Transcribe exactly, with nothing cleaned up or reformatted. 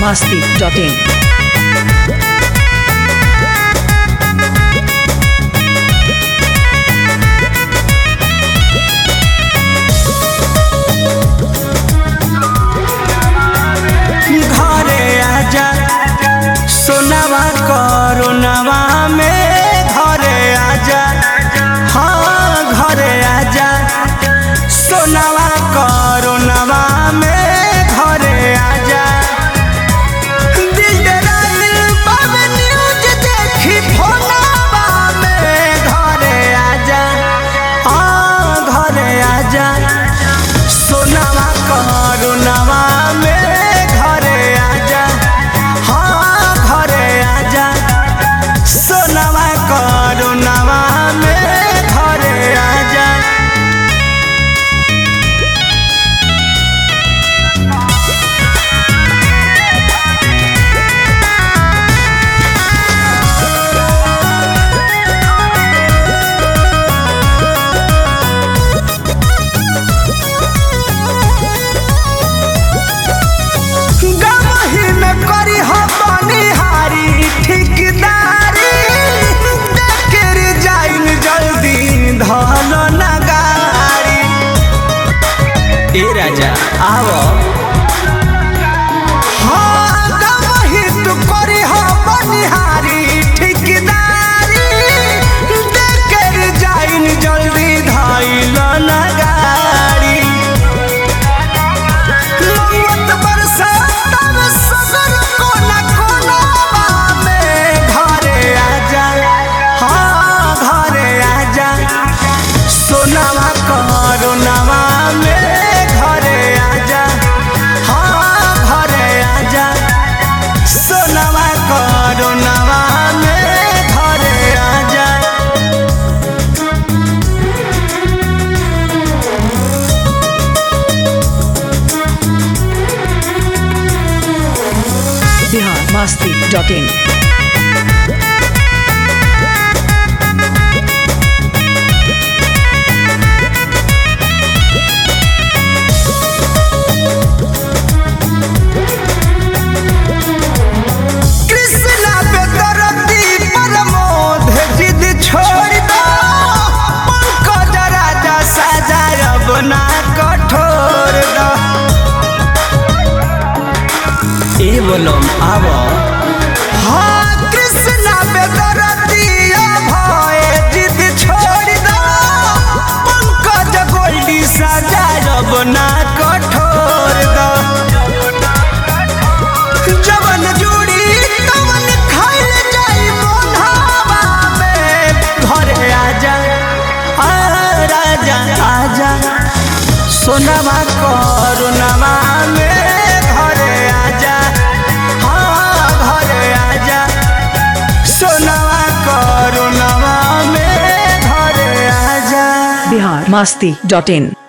masti dot in. घरे आजा सोनावा करोनावा में घरे आजा हाँ घरे आजा सोनावा करोनावा में घरे आजा दिल डराइल बाबे न्यूज देखी फोनावा में घरे आजा हाँ घरे आजा सोनावा करोनावा में सोनावा करोनावा में घरे आजा गमही में करी हो बनिहारी ठिकदारी देकर जाइन जल्दी धल नगारी ए राजा आओ हाँ गमही तू करी हो बनिहारी ठिकदारी देकर जाइन जल्दी धल नगारी लौट बरसात में सगर कोना कोनावा में घरे आजा हाँ घरे आजा सोनावा करोनावा में घरे आजा हाँ घरे आजा सोनावा करोनावा में घरे आजा Bihar masti dot in. Krishna पे दरदी प्रमोद जिद छोड़ दो पंकज राजा साजा रब ना कठोर दो ए बोलो आवो हाँ कृष्णा पे दरदी भय जिद छोड़ दो पंकज गोल्डी साजा रब ना कठोर दो जवन जुड़ी तवन खाइल जाई मोन्हावा में घरे आजा आ राजा आजा सोनावा करोनावा में घरे आजा हाँ घरे आजा सोनावा करोनावा में घरे आजा Bihar masti dot in.